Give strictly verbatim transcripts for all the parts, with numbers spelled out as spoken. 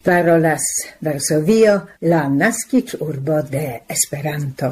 Parolas Varsovio, la naskiĝurbo de Esperanto.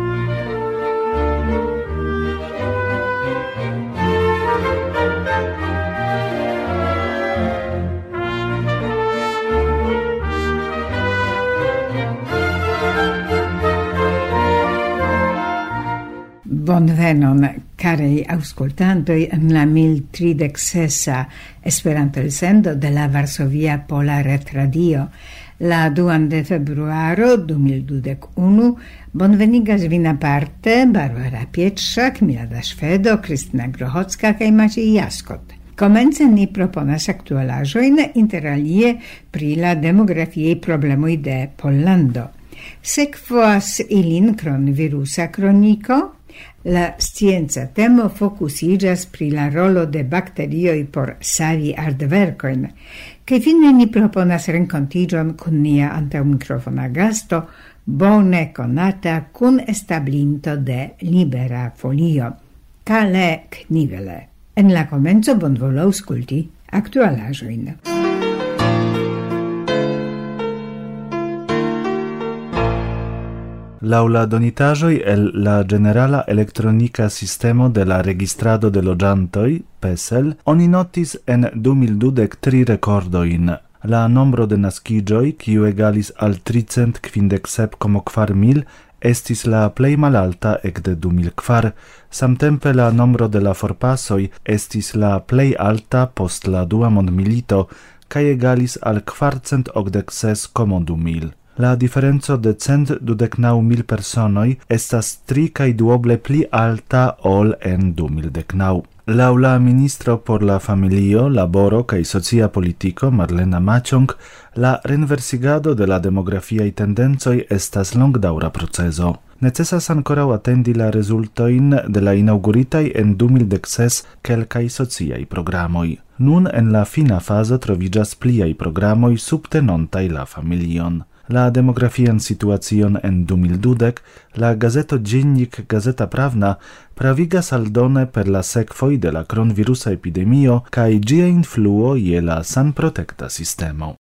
Bonvenon, carei auscultantoi, en la mil tridek sesa Esperanto elsendo de la Varsovia Pola Retradio. La duan de februaro du mil dudek unu bonvenigas vin aparte Barbara Pietrzak, Milada Szwedo, Krystyna Grochocka kaj Maciej Jaskot. Komence ni proponas aktualaĵojn inter alie pri la demografiaj problemoj de Pollando. Sekvas ilin kronvirusa kroniko. La scienza temo fokusiĝas pri la rolo de bakterioj por savi artverkojn, kaj fine ni proponas renkontiĝon kun nia antaŭmikrofona gasto, bone konata kun establinto de Libera Folio, Kalle Knivele. En la komenco bonvolu aŭskulti aktualaĵojn. Laŭ la donitaĵoj el la Ĝenerala Elektronika Sistemo de la Registrado de Loĝantoj, P E S L, oni notis en du mil dudek tri rekordojn. La nombro de naskiĝoj, kiu egalis al tricent kvindek sep komo kvar mil, estis la plej malalta ekde du mil kvar. Samtempe la nombro de la forpasoj estis la plej alta post la dua mondmilito kaj egalis al kvarcent okdek ses komo du mil. La diferenco de cent dudek naŭ mil personoj estas tri kaj duoble pli alta ol en du mil dek naŭ. Laŭ la ministro por la familio, laboro kaj socia politiko Marlena Maciąg, la renversigado de la demografiaj tendencoj estas longdaŭra procezo. Necesas ankoraŭ atendi la rezultojn de la inaŭguritaj en du mil dek ses kelkaj sociaj programoj. Nun en la fina fazo troviĝas pliaj programoj subtenontaj la familion. La demografian situacion en du mil dudek, la gazeto Dziennik Gazeta Prawna pravigas aldone per la sekvoj de la kronvirusa epidemio kaj ĝia influo je la sanprotekta sistemo.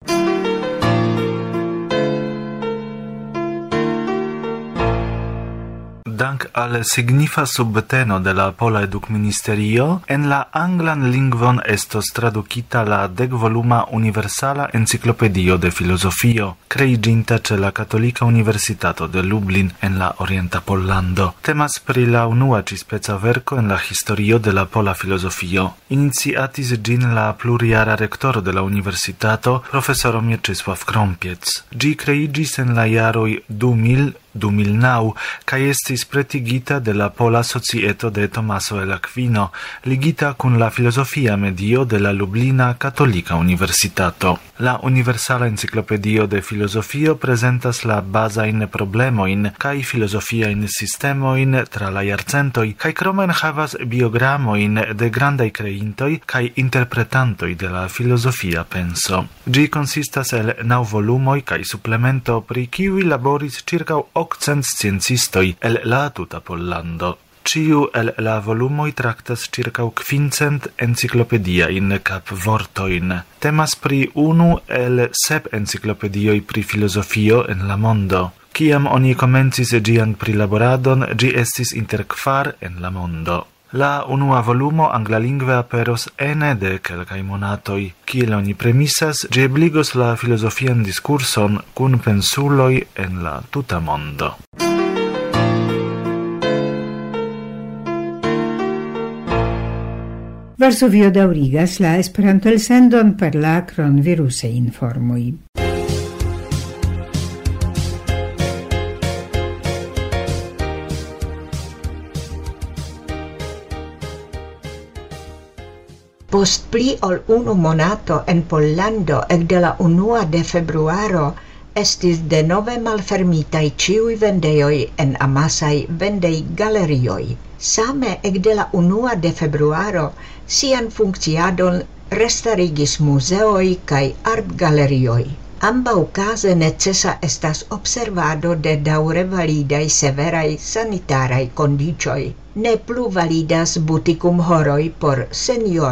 Dank al signifa subteno de la Pola Edukministerio, en la anglan lingvon estos tradukita la dekvoluma Universala Enciklopedio de Filozofio, kreiĝinta ĉe la Katolika Universitato de Lublin en la Orienta Pollando. Temas pri la unua ĉi-speca verko en la historio de la pola filozofio. Iniciatis ĝin la plurjara rektoro de la universitato, profesoro Mieczysław Krompiec. Ĝi kreiĝis en la jaroj du mil du mil naŭ kaj estis pretigita de la Pola Societo de Tomaso el Aquino, ligita kun la filozofia medio de la Lublina Katolika Universitato. La Universala Enciklopedio de Filozofio prezentas la bazajn problemojn kaj filozofiajn sistemojn tra la jarcentoj kaj krome enhavas biogramojn de grandaj kreintoj kaj interpretantoj de la filozofia penso. Ĝi konsistas el naŭ volumoj kaj suplemento pri kiuj laboris ĉirkaŭ okcent sciencistoj el la tuta Pollando. Ciu el la volumoj traktas ĉirkaŭ kvincent enciklopediajn kapvortojn. Temas pri unu el sep enciklopedioj pri filozofio en la mondo. Kiam oni komencis ĝian prilaboradon, ĝi estis inter kvar en la mondo. La unua volumo anglalingve aperos ene de kelkaj monatoj. Kiel oni premisas, ĝi ebligos la filozofian diskurson kun pensuloj en la tuta mondo. Varsovio daŭrigas la Esperanto-elsendon per la kronvirusaj informoj. Post pli ol unu monato en Pollando ekde la unua de februaro estis denove malfermitaj ĉiuj vendejoj en amasaj vendej-galerioj. Same ekde la unua de februaro sian funkciadon restarigis muzeoj kaj artgalerioj. Ambaŭkaze necesa estas observado de daŭre validaj severaj sanitaraj kondiĉoj. Ne plu validas butikum horoj por senioroj.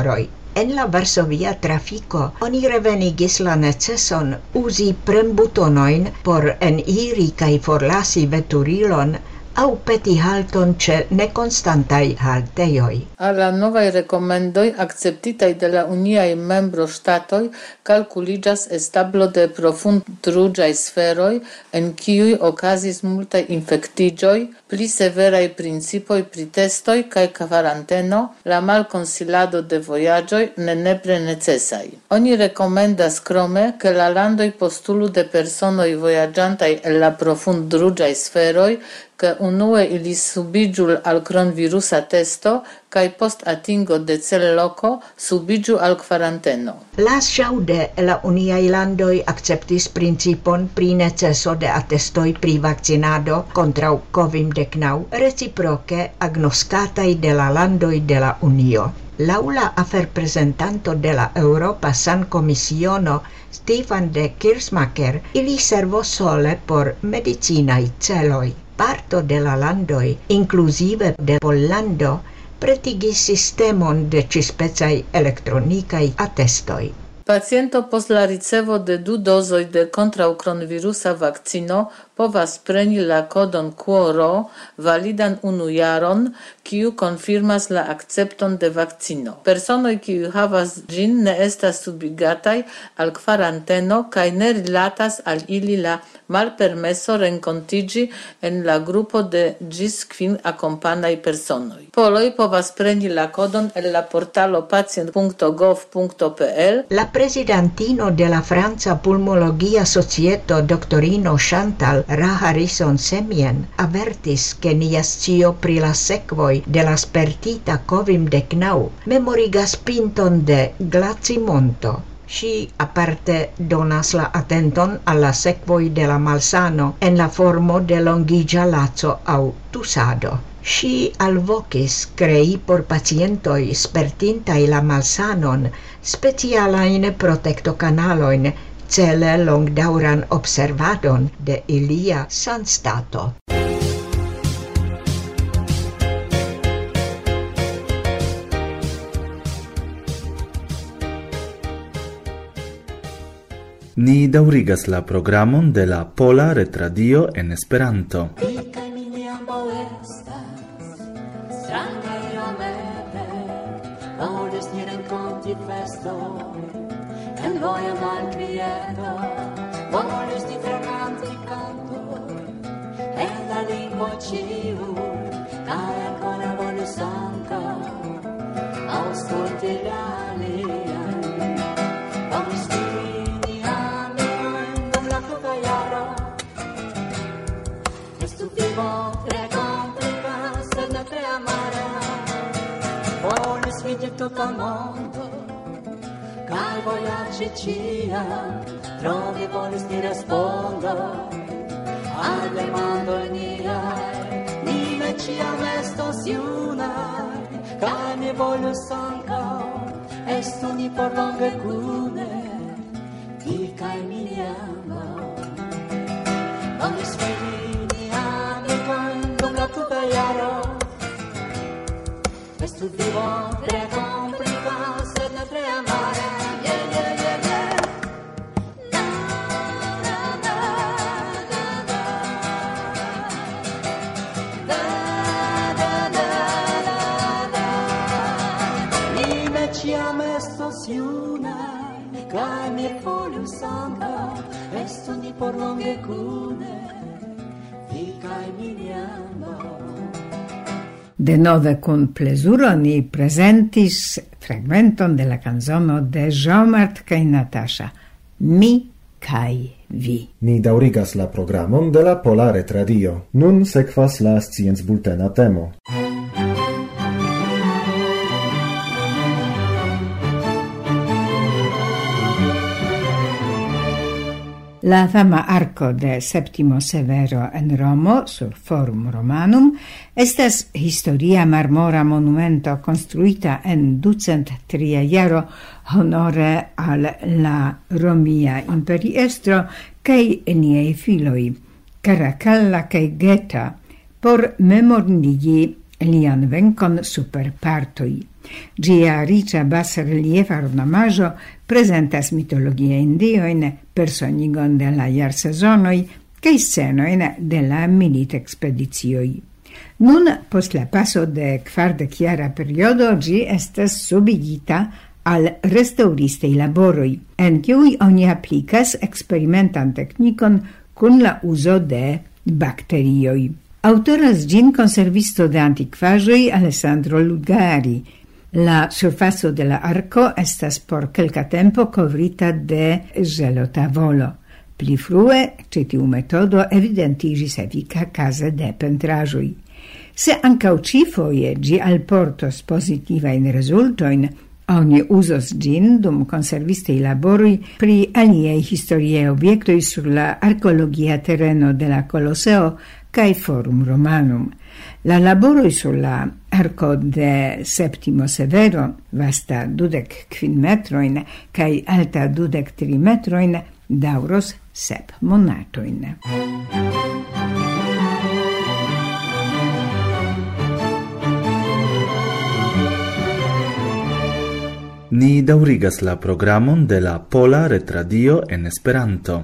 En la Varsovia trafiko oni revenigis la neceson uzi prembutonoin por eniri kaj forlasi veturilon au peti halton ce neconstantai halteioi. Alla novai recomendoi acceptitai de la uniai membro statoi calculigas establo de profund rugiai sferoi en ciui ocasis multae infectigioi, pli severai principoi pri testoi cae quaranteno, la mal consilado de voyagioi ne nepre necessai. Oni recomendas crome che la landoi postulu de personoi voyagiantai el la profund rugiai sferoi che unue ili subigiu al cronvirusa testo, cae post atingo de cel loco subigiu al quaranteno. Las jaude la uniai landoi acceptis principon pri necesso de attestoi pri vaccinado contra covid decenau reciproce agnoscatai de la landoi de la Unio. Laula afer presentanto de la Europa San Commissiono Stefan de Kirsmacher, ili servo sole por medicinae celoi. Parto de la landoi, inclusive de Pollando, pretigis sistemon de cispecai electronicae attestoi. Paciento post la ricevo de du dozoi de contrau cronvirusa vaccino povas preni la kodon Q R O validan unu jaron, kiu confirmas la accepton de vaccino. Personoi kiu havas gin ne estas subigatai al quaranteno kaj ne rilatas al ili la malpermeso renkontigi en la grupo de gis kvin akompanaj personoj. Poloj povas preni la kodon el la portalo pacient punto gov punto p l. La presidentino de la Franza Pulmologia Societo Doctorino Chantal Raharison Semien avertis che nia scio pri la sekvoj de la spertita covid decenau memorigas pinton de Glacimonto. Si aparte donas la atenton alla sekvoj de la malsano en la formo de longigia laco au tusado. Si alvokis crei por pacientoi spertintai la malsanon specialain protectocanaloin cele longdauran observadon de ilia sanstato. Ni daŭrigas la programon de la Pola Retradio en Esperanto. En voja malquieto, volis di fremanti canto, e la lingua ciu, cae ancora volis anca, ausculti l'aliai. Volis vini amici, dum la tuta jaro, estu vivo tre complica, sed ne tre amara. Volis vidi tutto il mondo, Kai voyaci ciam, trovi volis ti respondo al demando niai, ni me ciam estos iunai, kai mi volus anca, estu ni por longe cune, ti kai mi ama. Volis vidi amicon dum la tuta jaro, estu vivo tre complica, sed ne tre amare. Kai mi volus anca, estu ni por longe cune, vi kai mi ama. De nove con plezuro ni presentis fragmenton de la canzono de Jean-Marc kaj Natasha, Mi kaj vi. Ni daŭrigas la programon de la Pola Retradio. Nun sekvas la sciencbultena temo. La fama arco de Septimo Severo en Romo sur Forum Romanum estas historia marmora monumento construita en ducent tria jaro honore al la Romia imperiestro kaj niaj filoj Caracalla kaj Geta por memornigi lian venkon super partoj. Gia riĉa basreliefa ornamaĵo prezentas mitologiajn diojn, personigon de la jarsezonoj kaj scenojn de la militexpedicioj. Nun, post la paso de kvardekjara periodo, ĝi estas subigita al restauristei laboroi, en kiuj oni aplikas eksperimentan teknikon kun la uzo de bakterioj. Autoras ĝin konservisto de antikvaĵoj Alessandro Lugari. La surfaco de la arko estas por kelka tempo kovrita de ĵelotavolo. Pli frue, ĉe tiu metodo evidentiĝis efika kaze de pentraĵoj. Se ankaŭ ĉifoje ĝi alportos pozitivajn rezultojn, oni uzos ĝin dum konservistaj laboroj pri aliaj historiaj objektoj sur la arkeologia tereno de la Koloseo kaj Forum Romanum. La laboroj sur la arko de Septimo Severo, vasta dudek kvin metrojn kaj alta dudek tri metrojn, daŭros sep monatojn. Ni daŭrigas la programon de la Pola Retradio en Esperanto.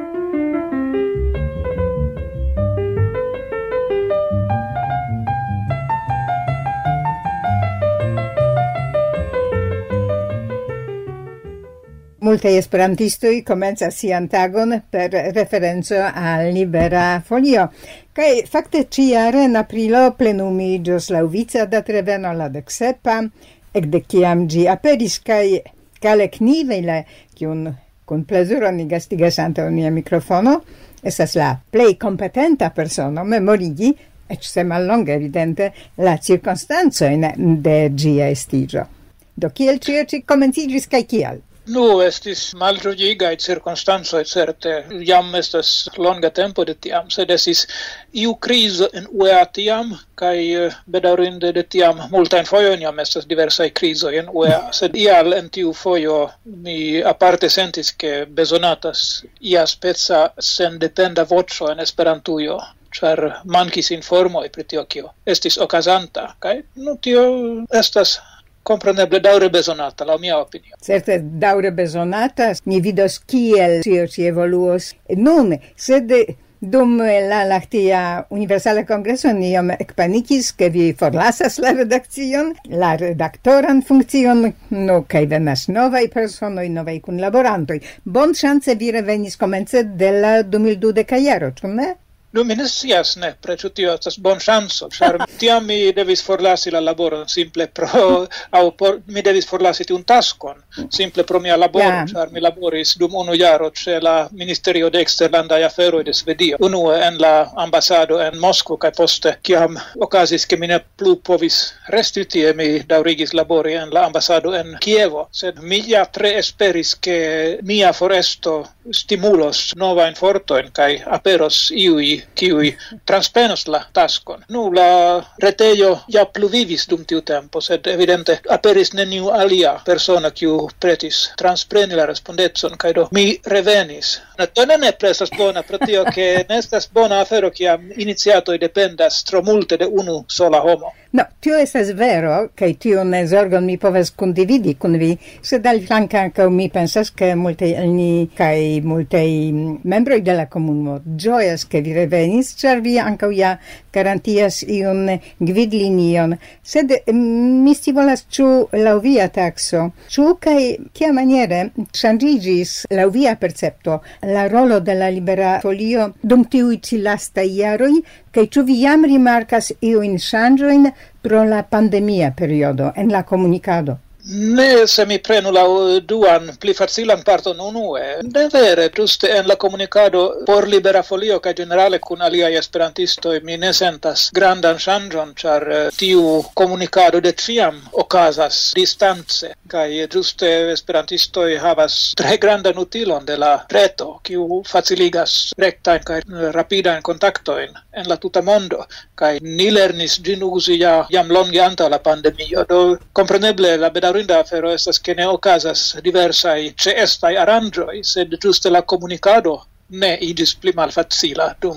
Multaj esperantistoj komencas sian tagon per referenco al Libera Folio. Kaj fakte ĉiare en aprilo plenumiĝos laŭvica datreveno la deksepa, ekde kiam ĝi aperis, kaj Kalek Nivele, kiun kun plezuro ni gastigas antaŭ nia mikrofono, estas la plej kompetenta persono memorigi, eĉ se mallonge evidente, la cirkonstancojn de ĝia estiĝo. Do kiel ĉio ĉi komenciĝis kaj kial? Nu, estis malĝojigai cirkonstancoj certe. Jam estas longa tempo de tiam, sed estis iu krizo en U E A tiam, kaj bedaŭrinde de tiam multajn fojojn jam estas diversaj krizoj en U E A, sed ial en tiu fojo mi aparte sentis ke bezonatas ia speca sendependa voĉo en Esperantujo, ĉar mankis informoj pri tio kio estis okazanta, kaj nu tio estas compreneble daŭre bezonata, laŭ mia opinio. Certe daŭre bezonata, ni vidos kiel tio ĉi evoluos nun, sed dum la lahtia Universala Kongreso ni iom ekpanikis, ke vi forlasas la redakcion, la redaktoran funkcion, no kaj venas novaj personoj, novaj kunlaborantoj. Bonŝance vi revenis komence de la du mil dudeka jaro, ĉu ne? Nu, mi ne scias nepre, ĉu tio estas bonŝanco, ĉar tiam mi devis forlasi la laboron simple pro, aŭ por, mi devis forlasi tiun taskon, simple pro mia laboro, yeah. Ĉar mi laboris dum unu jaro ĉe la Ministerio de Eksterlandaj Aferoj de Svedio, unue en la ambasado en Moskvo, kaj poste, kiam okazis, ke mi ne plu povis resti tie, mi daŭrigis labori en la ambasado en Kievo, sed mi ja tre esperis, ke mia foresto stimulos novajn fortojn kaj aperos iuj kiuj transprenos la taskon. Nu, la retejo ja pluvivis dum tiu tempo, sed evidente aperis neniu alia persona kiu pretis transpreni la respondecon, kaj do mi revenis. To ne nepre estas bona, pro tio ke ne estas bona afero kiam iniciatoj dependas tro multe de unu sola homo. No, tio estas vero, kaj tiun zorgon mi povas kundividi kun vi, sed aliflanke ankaŭ mi pensas, ke multaj el ni kaj multaj membroj de la komunumo ĝojas, ke vi revenis, ĉar vi ankaŭ ja garantias iun gvidlinion. Sed mi scivolas, ĉu laŭ via takso, ĉu kaj kiamaniere ŝanĝiĝis laŭ via percepto la rolo de la Libera Folio dum tiuj ĉi lastaj jaroj, kaj ĉu vi jam rimarkas iujn ŝanĝojn pro la pandemia periodo en la komunikado? Ne, se mi prenu la duan pli facilan parton unue. Ne vere, ĝuste en la komunikado por Libera Folio kaj ĝenerale kun aliaj esperantistoj mi ne sentas grandan ŝanĝon, ĉar tiu komunikado de ĉiam okazas distance kaj ĝuste esperantistoj havas tre grandan utilon de la reto, kiu faciligas rektajn kaj rapidajn kontaktojn en la tuta mondo, kaj ni lernis ĝin uzi ja jam longe antaŭ la pandemio. Do kompreneble la bedaŭrinda afero estas ke ne okazas diversaj ĉeestaj aranĝoj, sed ĝuste la komunikado ne iĝis pli malfacila dum la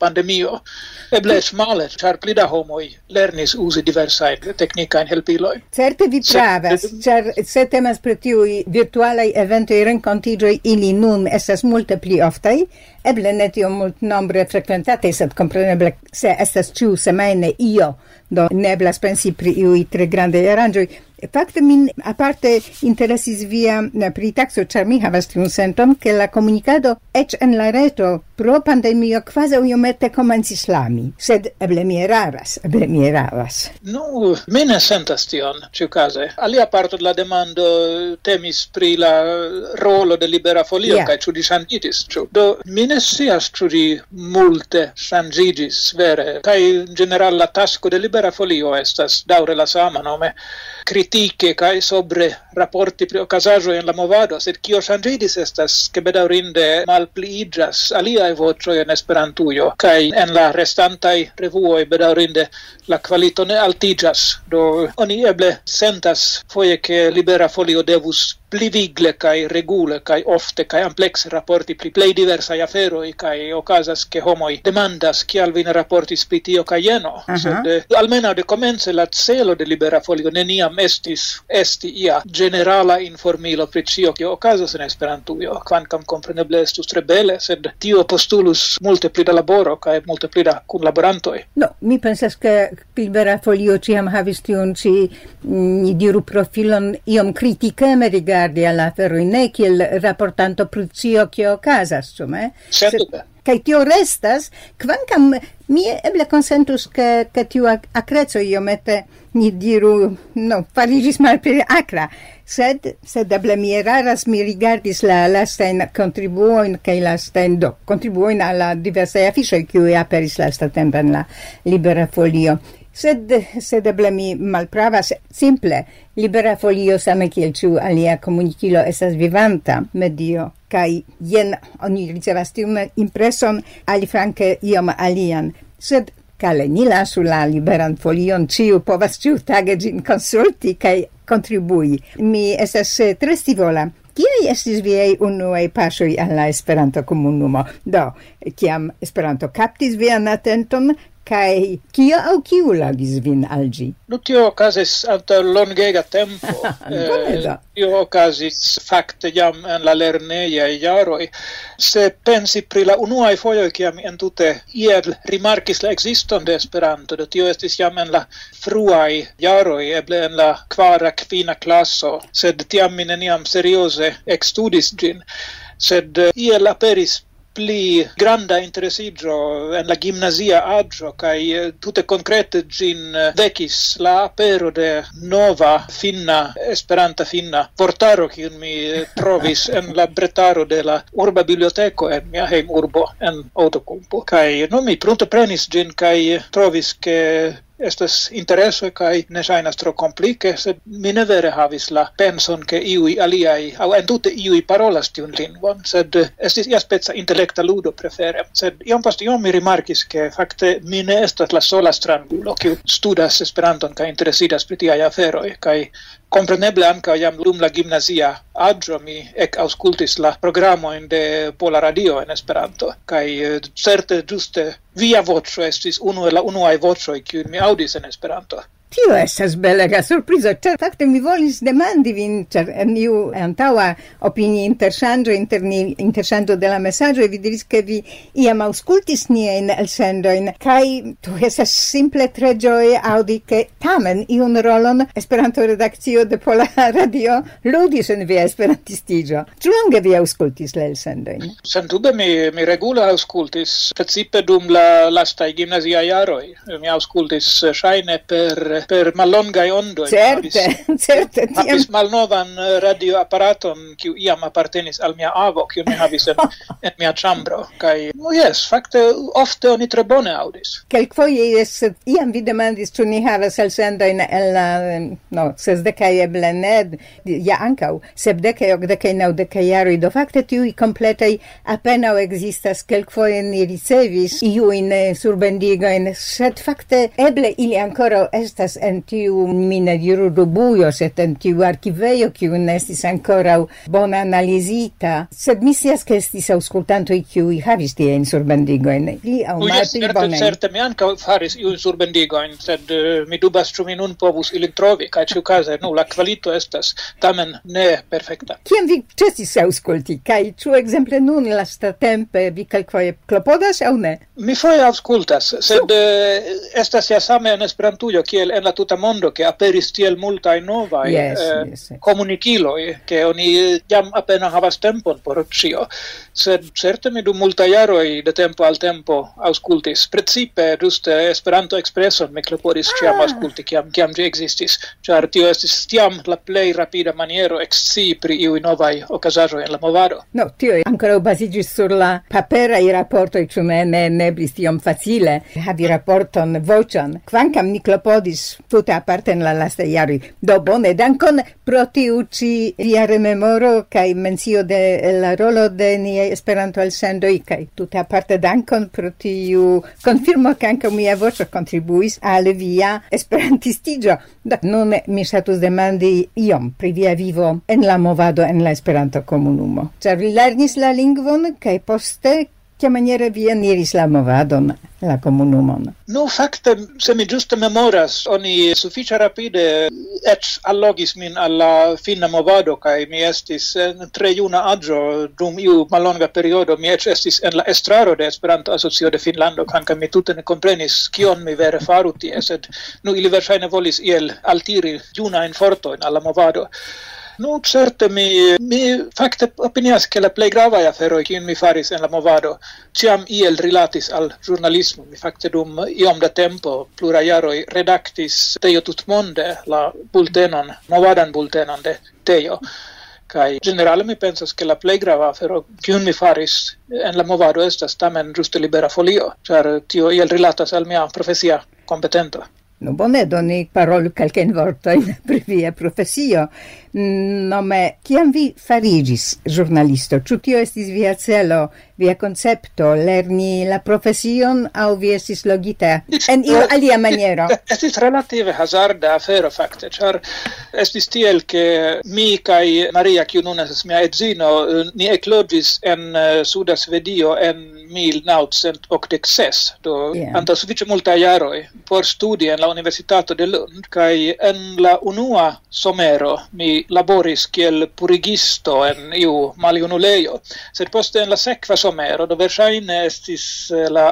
pandemio. Eble male, char plida homoi lernis usi diversain technicain helpiloi. Certe vi pravas, char se temas per tiui virtualai eventoi rencontigioi ili nun estas multe pli oftai, eble ne tio mult nombre frequentate, sed compreneble se estas ciu semaine io, do neblas pensi pri iui tre grande arangioi. Fakte min aparte interesis via pri taxo, char mi havas tiun senton, che la comunicado ec en la reto pro pandemio quasi iomete komencis lami, sed eble mi eraras, eble mi eraras. Nu, mi ne sentas tion, ciucase. Alia parto de la demando temis pri la rolo de Libera Folio, yeah. Kai ciu di changigis, ciu. Do, mi ne sias ciu di multe changigis, vere, kai in general la tasco de Libera Folio estas daure la sama, nome critique kai sobre rapporti pri okazaĵo en la movado, sed kio ŝanĝiĝis estas ke bedaŭrinde malpliiĝas aliaj voĉoj en Esperantujo, kaj en la restantaj revuoj bedaŭrinde la kvalito ne altiĝas. Do oni eble sentas foje ke Libera Folio devus pli vigle kaj regule kaj ofte kaj amplekse raporti pri plej diversaj aferoj, kaj okazas ke homoj demandas kial vi ne raportis pri tio kaj jeno. Uh-huh. Sed almenaŭ de komence la celo de Libera Folio neniam estis esti ia generala informilo pri ĉio kio okazas en Esperantujo, kvankam kompreneble estus tre bele, sed tio postulus multe pli da laboro kaj multe pli da kunlaborantoj. No, mi pensas ke Libera Folio ĉiam havis tiun ĉi, ni diru, profilon iom kritikeme rigardi alla aferoj, ne kiel raportanto pri ĉio kio okazas, ĉu ne? Sendube. Kaj tio restas, kvankam mi eble konsentus ke, ke tiu akreco iomete, ni diru, no, fariĝis malpli akra, sed, sed eble mi eraras, mi rigardis la lastajn kontribuojn kaj lastajn, do, kontribuojn al la diversaj afiŝoj, kiuj aperis lastatempe en la Libera Folio. Sed, sed eble mi malpravas, simple, Libera Folio same kiel ĉiu alia komunikilo estas vivanta medio, kaj jen oni ricevas tiun impreson, aliflanke iom alian. Sed kale ni lasu la Liberan Folion, ĉiu povas ĉiutage ĝin konsulti kaj kontribui. Mi estas tre scivola. Kiaj estis viaj unuaj paŝoj al la Esperanto-komunumo? Do, kiam Esperanto kaptis vian atenton, kai kio au kiu lagis vin al ĝi? Nu, tio okazis antaŭ longega tempo. eh, tio okazis fakte jam en la lernejaj jaroj. Se pensi pri la unuaj fojoj kiam mi entute iel rimarkis la ekziston de Esperanto, do tio estis jam en la fruaj jaroj, eble en la kvara kvina klaso, sed tiam mi neniam serioze ekstudis ĝin, sed uh, iel aperis pli granda interesiĝo en la gimnazia aĝo, kaj tute konkrete ĝin vekis la apero de nova finna esperanta finna vortaro, kiun mi trovis en la bretaro de la urba biblioteko en mia hejmurbo en Outokumpu. Kaj no, mi prunteprenis ĝin kaj trovis ke estas intereso kaj ne ŝajnas tro komplike, sed mi ne vere havis la penson ke iuj aliaj aŭ entute iuj parolas tiun lingvon, sed estis iaspeca intelekta ludo prefere. Sed iom post iom mi rimarkis ke fakte mi ne estas la sola strangulo kiu studas Esperanton kaj interesidas pri tiaj aferoj, kaj kompreneble ankaŭ jam dum la gimnazia aĝo mi ekaŭskultis la programojn de Pola Radio en Esperanto, kaj certe ĝuste via voĉo estis unu el la unuaj voĉoj kiujn mi aŭdis en Esperanto. Tio estas belega surprizo, ĉar fakte mi volis demandi vin, ĉar en iu antaŭa opini interŝanĝo inter ni, interŝanĝo de la mesaĝoj, vi diris ke vi iam aŭskultis niajn elsendojn, kaj to estas simple tre ĝoje aŭdi ke tamen iun rolon Esperanto-redakcio de Pola Radio ludis en via esperantistiĝo. Ĉu longe vi aŭskultis la elsendojn? Sendube mi, mi regule aŭskultis, precipe dum la lastaj gimnaziaj jaroj. Mi aŭskultis ŝajne per per mallongaj ondoj. Certe, certe. Havis malnovan radioaparaton, kiu iam apartenis al mia avo, kiu mi havis en, en mia ĉambro. Kaj, no jes, fakte ofte oni tre bone aŭdis. Kelkfoje iam vi demandis, ĉu ni havas elsendojn en la, no, sesdekaj eble ne, ja ankaŭ sepdekaj, okdekaj, naŭdekaj jaroj. Do fakte tiuj kompletaj apenaŭ ekzistas. Kelkfoje ni ricevis iujn surbendigojn, sed fakte eble ili ankoraŭ estas estas en tiu mine diru dubujo, sed en tiu archivejo, kiu nestis ancora bona analizita, sed mi scias che estis auscultantoi kiu havis tie in surbendigoin, pli au malpli bonai. Certe, mi anca faris iu surbendigoin, sed uh, mi dubas ciu mi nun povus ilin trovi, ca ciu case, nu, la qualito estas tamen ne perfecta. Kiam vi cestis ausculti, kai ciu exemple nun lasta tempe vi calquoie clopodas au ne? Mi foie auscultas, sed uh, estas ja same en Esperantujo, kiel en la tuta mondo, che aperis tiel multai novai yes, uh, yes. comuniciloi, che oni jam appena havas tempon por cio. Sed certe mi dum multa jaroi de tempo al tempo auscultis. Precipe, giuste Esperanto Expresson mi clopodis ah. ciam ausculti, ciam, ciam gi existis. Ciar tio estis tiam la plei rapida maniero exci pri iui novai ocasajoi en la movado. No, tio ancora basigis sur la paperai rapportoi, ciu ne, ne, ne blis tiom facile havi rapporton vocion. Quancam ni clopodis tuta aparte en la lasta jaroi. Do bone, dankon pro tiu ci via rememoro kai mencio de la rolo de ni Esperanto elsendoi, kai tuta aparte dankon pro tiu confirmo che anche mia voce contribuis al via esperantistigio. Do, nun mi status demandi iom pri via vivo en la movado en la Esperanto comunumo. Cer vi lernis la lingvon, kai poste che maniere vi eniris la movadon, la comunumon? No, facte, se mi giuste memoras, oni sufficia rapide ec allogis min alla fina movado, cae mi estis en tre juna agio, dum iu malonga periodo, mi ec estis en la estraro de Esperanto Asocio de Finlando, canca mi tute ne comprenis kion mi vere faru tie, sed nu ili versaine volis iel altiri juna in forto in alla movado. No, certe, mi, mi facte opinias che la plei gravae aferoi cium mi faris en la movado ciam iel rilatis al giornalismo. Mi facte dum iom da tempo, plura jaroi, redactis Teio tutmonde la bultenon, movadan bultenon de Teio. Kai generale mi pensas che la plei grava afero cium mi faris en la movado estas tamen giuste libera folio, char tio iel rilatas al mia profesia competento. No bone, doni parolu calcen vortoin pri via profesio. Nome, ciam vi farigis giornalisto? Ciu tio estis via celo, via concepto, lerni la profesion, au vi estis logita en iu alia maniero? Estis relative hazarda afero, facte, char estis tiel che mi kai Maria, kiu nun estis mia edzino, ni eclogis en uh, Suda Svedio en mil naŭcent okdek ses, do yeah. Antaŭ sufiĉe multaj jaroj, por studi en la Universitato de Lund, kaj en la unua somero mi laboris kiel purigisto en iu maljunulejo, sed poste en la sekva somero, do verŝajne estis la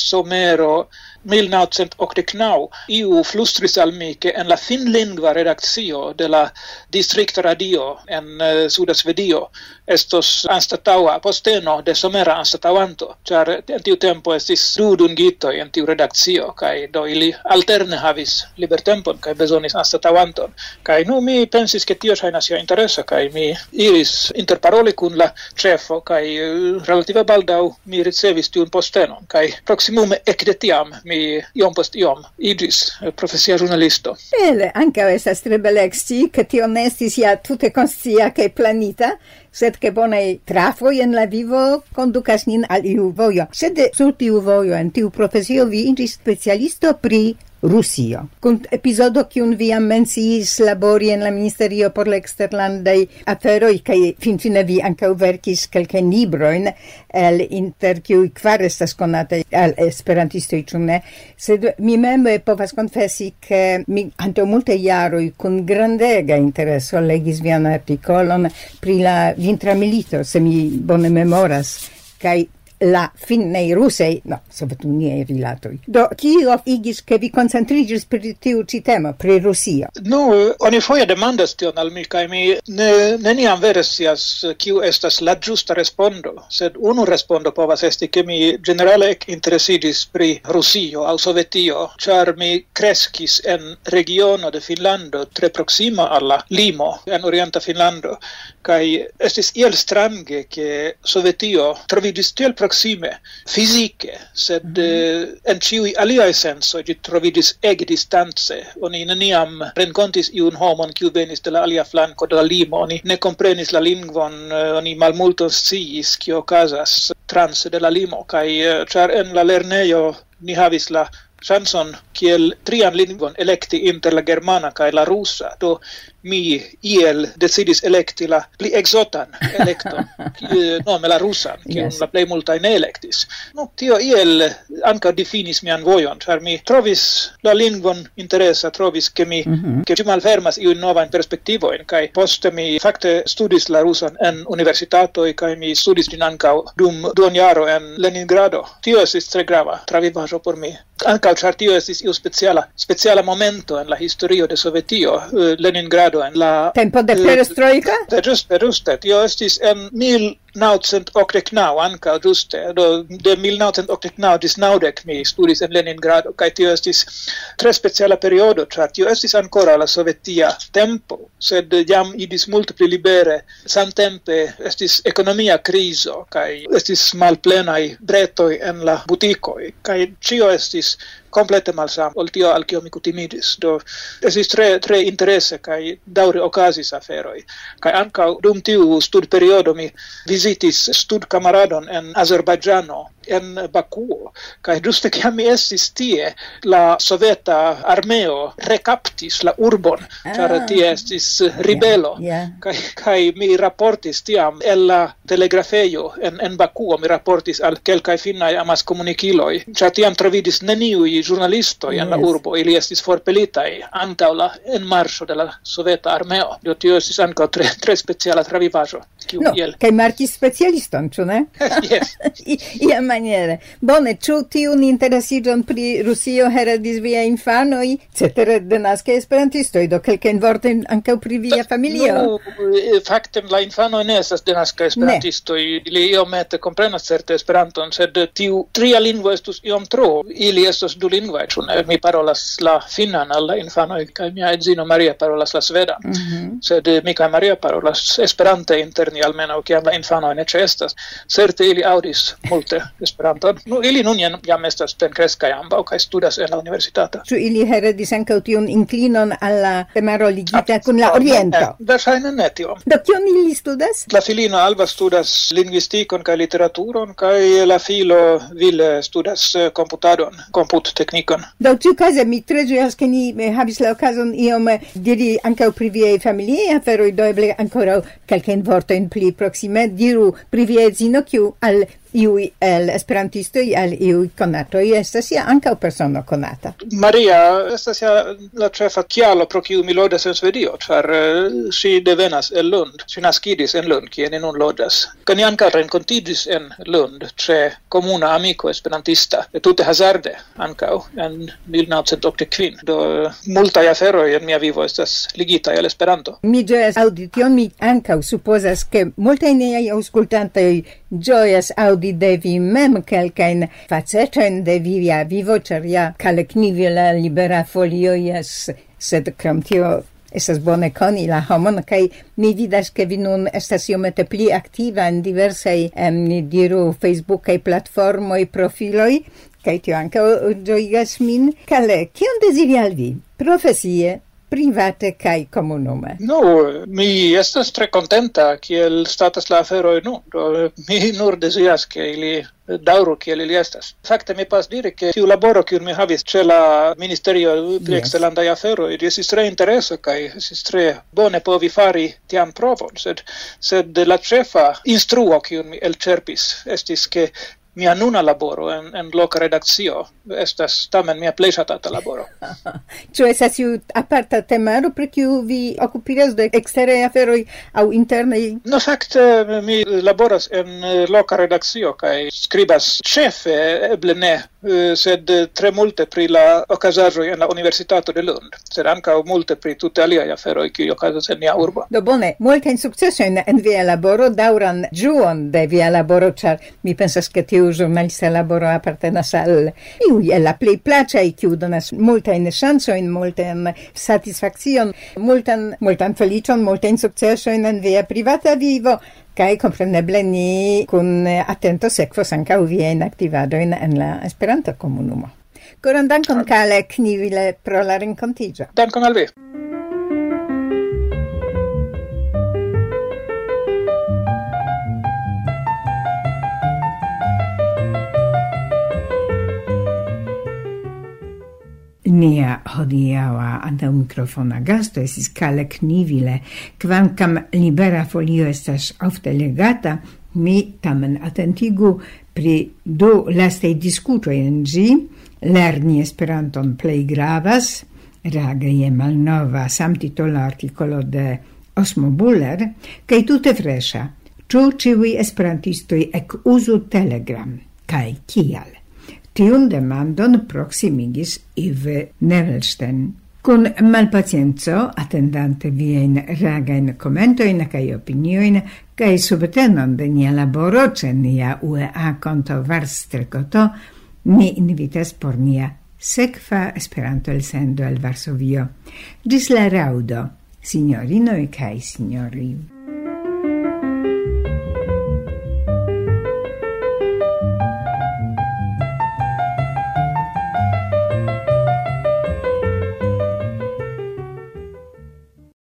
somero mil naŭcent okdek naŭ, iu flustris al mi che en la finlingva redakcio de la distrikta radio en uh, Suda Svedio estos anstataŭa posteno de somera anstataŭanto, ĉar en tiu tempo estis du dungitoj en tiu redakcio, kaj do ili alterne havis libertempon kaj bezonis anstataŭanton. Kaj nu mi pensis ke tio ŝajnas ja interesa, kaj mi iris interparoli kun la ĉefo, kaj uh, relative baldaŭ mi ricevis tiun postenon, kaj proksimume ekde tiam mi iom post iom igis profesia žurnalisto. Bele, anche estas tre bele ekscii, ke tio ne estis ja tute konscia kaj planita, sed che bonai trafoi en la vivo conducas nin al iu vojo. Sed sur tiu vojo, en tiu profesio vi igis specialisto pri Rusio. Con episodo kiun vi menciis labori en la Ministerio por la Exterlandaj aferoj, kaj finfine vi ankaŭ verkis kelkajn librojn, el inter kiuj kvar estas konataj al esperantistoj, ĉu ne? Sed mi mem povas konfesi, ke mi antaŭ multaj jaroj kun grandega intereso legis vian artikolon pri la vintra milito, se mi bone memoras, kaj la finnei rusei, no, sovetuniei rilatoi. Do, kio igis che vi concentrigis per tiu ci tema, pri Rusio? No, oni foje demandas tion al mi, kai mi ne, neniam vere scias kiu estas la giusta respondo, sed unu respondo povas esti che mi generale interesigis pri Rusio au Sovetio, char mi crescis en regiono de Finlando tre proxima alla limo, en orienta Finlando, kai estis iel strange che Sovetio trovidis tiel proxima fisiche, sed mm-hmm. en ciui aliai senso gi trovidis ege distance. Oni neniam rencontis iun homon kiu venis de la alia flanco de la limo, oni ne comprenis la lingvon, oni malmulto sciis kio okazas trans de la limo, kai char en la lernejo ni havis la chanson kiel trian lingvon elekti inter la germana kaj la rusa, do mi iel decidis elekti la pli exotan elekton, nome la rusan, kiun yes. la plej multaj ne elektis. No, tio iel ankaŭ difinis mian vojon, ĉar mi trovis la lingvon interesa, trovis ke mi mm-hmm. ke ĝi malfermas iujn novajn perspektivojn, kaj poste mi fakte studis la rusan en universitatoj kaj mi studis ĝin ankaŭ dum duonjaro en Leningrado. Tio estis tre grava travivaĵo por mi. Ankaŭ ĉar tio estis iu speciala speciala momento en la historio de Sovetio, Leningrado en la tempo de perestroika. De ĝuste, ĝuste. Tio estis en mil naŭcent okdek naŭ ankaŭ ĝuste. Do de mil naŭcent okdek naŭ ĝis naŭdek mi studis en Leningrado, kaj tio estis tre speciala periodo, ĉar tio estis ankoraŭ la sovetia tempo, sed jam idis multe pli libere. Samtempe estis ekonomia krizo kaj estis malplenaj bretoj en la butikoj, kaj ĉio estis complete malsam ol tio al kio mi kutimidis. Do estis tre tre interese kaj daŭre okazis aferoj. Kaj ankaŭ dum tiu studperiodo mi vizitis studkamaradon en Azerbajĝano, en Bakuo, kaj ĝuste kiam mi estis tie, la soveta armeo rekaptis la urbon, ĉar ah. tie estis ribelo, yeah, yeah. kaj kaj mi raportis tiam el la telegrafejo en en Bakuo, mi raportis al kelkaj finnaj amaskomunikiloj, ĉar tiam trovidis neniuj ĵurnalistoj en la Yes. urbo, ili estis forpelitaj antaŭ la enmarŝo de la soveta armeo. Do tio estis ankaŭ tre tre speciala travivaĵo. No, kaj markis specialiston, ĉu ne? Yes. Ia maniere. Bone, ĉu tiun interesiĝon pri Rusio heredis via infanoj, cetere denaskaj esperantistoj, do kelkajn vortojn ankaŭ pri via familio? No, fakte la infanoj ne estas denaskaj esperantistoj, ili iomete komprenas certe Esperanton, sed tiu tria lingvo estus iom tro. Ili estos dulingvaj, ĉu ne? Mi parolas la finnan al la infanoj, kaj mia edzino Maria parolas la svedan. Mm-hmm. Sed mi kaj Maria parolas Esperante inter ni, almenaŭ kiam la infanoj ne ĉeestas. Certe ili aŭdis multe Esperanton. No, ili nun jam estas plenkreskaj ambaŭ kaj studas en la universitato. Ĉu ili heredis ankaŭ tiun inklinon al la temaro ligita kun la Oriento? Verŝajne ne tiom. Do kion ili studas? La filino Alba studas lingvistikon kaj literaturon, kaj la filo Ville studas komputadon, komputteknikon. Do ĉiukaze mi tre ĝojas, ke ni havis la okazon iom diri ankaŭ pri viaj familiaj aferoj, do eble ankoraŭ kelkajn vortojn pli proksime. Diru pri via edzino, kiu al iui el esperantistoj, al iui konatoj estas ja ankaŭ persono konata. Maria estas ja la ĉefa kialo pro kiu mi loĝas en Svedio, ĉar ŝi devenas el Lund. Ŝi naskiĝis en Lund, kie ni nun loĝas. Kaj ni ankaŭ renkontiĝis en Lund ĉe komuna amiko esperantista, tute hazarde ankaŭ en mil naŭcent okdek kvin. Do multaj aferoj en mia vivo estas ligitaj al Esperanto. Mi ĝojas aŭdi tion, mi ankaŭ supozas, ke multaj niaj aŭskultantoj ĝojas aŭdi de vi mem kelkajn facetojn de via vivo, ĉar ja kaleknivi la Libera Folio jes, sed krom tio estas bone koni la homon, kaj mi vidas, ke vi nun estas iomete pli aktiva en diversaj, em, ni diru, Facebookaj platformoj, profiloj, kaj tio ankaŭ ĝojigas min. Kale, kion deziri al vi? Profesie, private kaj komunume? No, mi estas tre kontenta kiel statas la aferoj nun. Do mi nur deziras ke ili daŭru kiel ili estas. Fakte mi povas diri ke tiu laboro kiun mi havis ĉe la Ministerio pri Yes. Eksterlandaj Aferoj estis tre interesa kaj estis tre bone povi fari tian provon, sed sed la ĉefa instruo kiun mi elĉerpis estis ke mia nuna laboro en, en loka redakcio estas tamen mia plej ŝatata laboro. Ĉu estas iu aparta temaro pri kiu vi okupiras de eksteraj aferoj aŭ internaj? No, fakte mi laboras en loka redakcio kaj skribas ĉefe, eble ne, sed tre multe pri la okazaĵoj en la Universitato de Lund, sed ankaŭ multe pri tute aliaj aferoj kiuj okazas en nia urbo. Do bone, multajn sukcesojn en via laboro, daŭran ĝuon de via laboro, ĉar mi pensas, ke tiu ĵurnalista laboro apartenas al iuj el la plej plaĉaj, kiu donas multajn ŝancojn, multan satisfakcion, multan multan feliĉon, multajn sukcesojn en via privata vivo. Kaj kompreneble ni kun atento sekvos ankaŭ viajn aktivadojn en la Esperanta komunumo. Koran dankon, Kalle Knivile, pro la renkontiĝo. Dankon al vi. Nia hodiała anta mikrofona gasto esis Kalek Nivile, kvankam libera folio estas ofte legata, mi tamen attentigu pri du lastei discutoi en gi, lerni Esperanton plei gravas, rage malnova samtitola articolo de Osmo Buller, kai tute fresha, ciu ciui esperantistoi ec usu Telegram, kai kial. Tiun demandon proximigis Ive Nevelsten, kun malpacienzo attendante vien reagain commentoin kai opinioin kai subtenon de nia laboro ce nia U E A conto Varstrekoto, mi invitas por nia sekva Esperanto elsendo el Varsovio. Gis la raudo, signorinoi kai signori.